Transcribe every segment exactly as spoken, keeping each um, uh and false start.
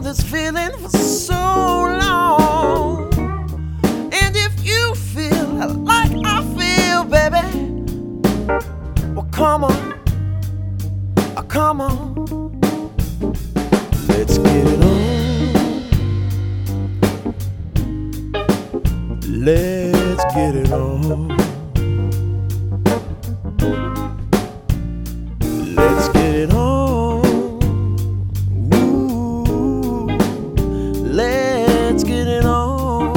this feeling for so long. And if you feel like I feel, baby, well, come on, oh, come on, let's get it on. Let's get it on. Let's get it on. Ooh, let's get it on.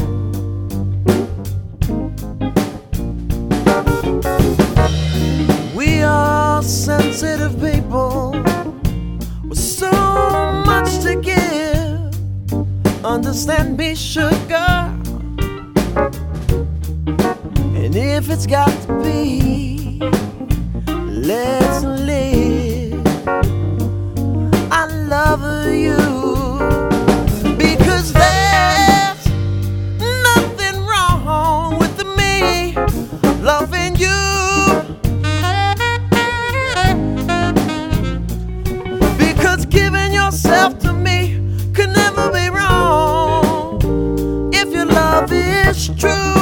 We are sensitive people with so much to give. Understand me, sugar. And if it's got to be, let's live. I love you because there's nothing wrong with me loving you. Because giving yourself to me could never be wrong if your love is true.